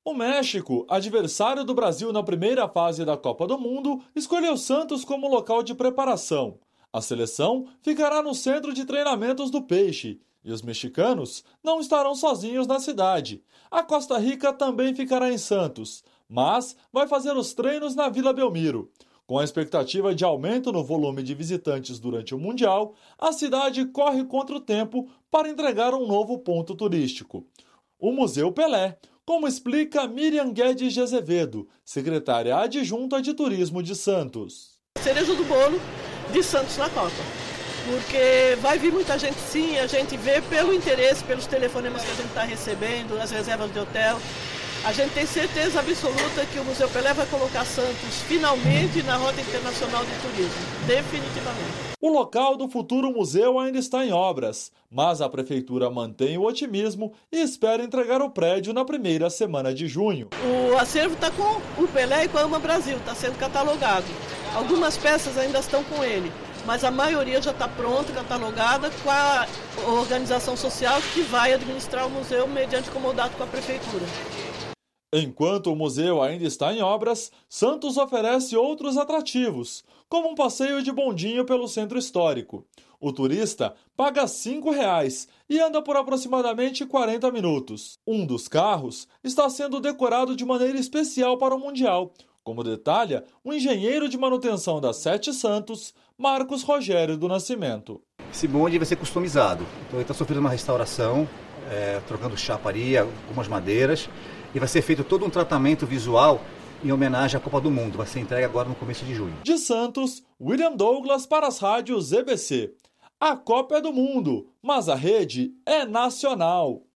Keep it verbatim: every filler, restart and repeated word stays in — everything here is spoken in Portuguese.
O México, adversário do Brasil na primeira fase da Copa do Mundo, escolheu Santos como local de preparação. A seleção ficará no centro de treinamentos do Peixe e os mexicanos não estarão sozinhos na cidade. A Costa Rica também ficará em Santos, mas vai fazer os treinos na Vila Belmiro. Com a expectativa de aumento no volume de visitantes durante o Mundial, a cidade corre contra o tempo para entregar um novo ponto turístico. O Museu Pelé, como explica Miriam Guedes de Azevedo, secretária adjunta de Turismo de Santos. Cereja do bolo de Santos na Copa, porque vai vir muita gente sim, a gente vê pelo interesse, pelos telefonemas que a gente está recebendo, as reservas de hotel. A gente tem certeza absoluta que o Museu Pelé vai colocar Santos finalmente na Rota Internacional de Turismo, definitivamente. O local do futuro museu ainda está em obras, mas a prefeitura mantém o otimismo e espera entregar o prédio na primeira semana de junho. O acervo está com o Pelé e com a AMA Brasil, está sendo catalogado. Algumas peças ainda estão com ele, mas a maioria já está pronta, catalogada, com a organização social que vai administrar o museu mediante comodato com a prefeitura. Enquanto o museu ainda está em obras, Santos oferece outros atrativos, como um passeio de bondinho pelo centro histórico. O turista paga cinco reais e anda por aproximadamente quarenta minutos. Um dos carros está sendo decorado de maneira especial para o Mundial, como detalha o engenheiro de manutenção da Sete Santos, Marcos Rogério do Nascimento. Esse bonde vai ser customizado, então ele está sofrendo uma restauração, é, trocando chaparia, algumas madeiras, e vai ser feito todo um tratamento visual em homenagem à Copa do Mundo. Vai ser entregue agora no começo de junho. De Santos, William Douglas para as rádios Z B C. A Copa é do Mundo, mas a rede é nacional.